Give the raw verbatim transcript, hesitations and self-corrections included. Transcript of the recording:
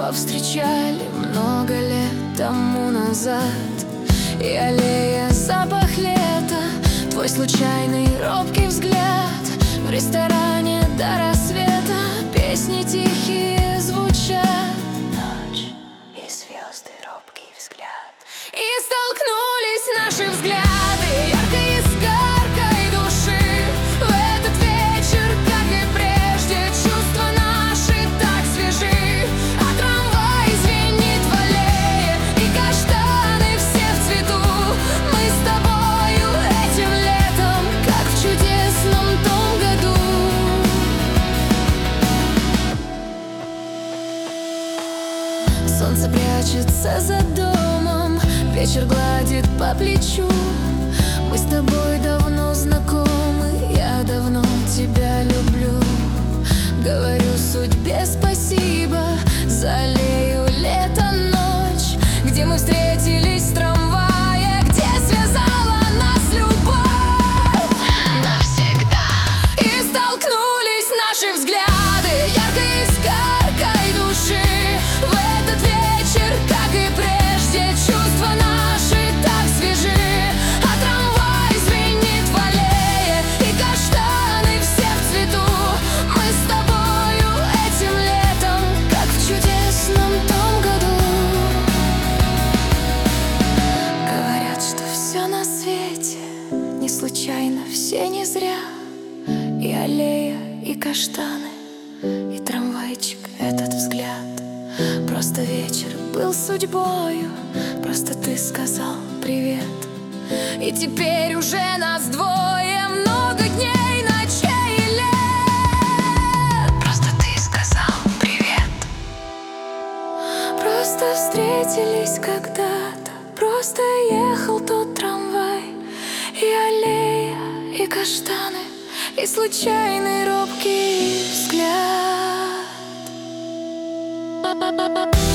повстречали много лет тому назад. И аллея, запах лета, твой случайный робкий взгляд. В ресторане до рассвета песни тихие звучат. Ночь и звезды, робкий взгляд. И столкнулись наши взгляды, яркой искоркой души. В этот вечер, как и прежде, чувства наши так свежи. А трамвай звенит в аллее, и каштаны все в цвету. Мы с тобою этим летом, как в чудесном том году. Солнце прячется за домом, вечер гладит по плечу. Мы с тобой давно знакомы, я давно тебя люблю. Говорю судьбе спасибо за аллею, лето, ночь, где мы встретились в трамвае, где связала нас любовь навсегда. И столкнулись наши взгляды, яркой искоркой души. В этот вечер, как и прежде, чувства наши так свежи. А трамвай звенит в аллее, и каштаны все в цвету. Мы с тобою этим летом, как в чудесном том году. Говорят, что все на свете не случайно, все не зря. И аллея, и каштаны, и трамвайчик, этот взгляд. Просто вечер был судьбою, просто ты сказал привет. И теперь уже нас двое, много дней, ночей и лет. Просто ты сказал привет. Просто встретились когда-то, просто ехал тот трамвай. И аллея, и каштаны, и случайный робкий взгляд.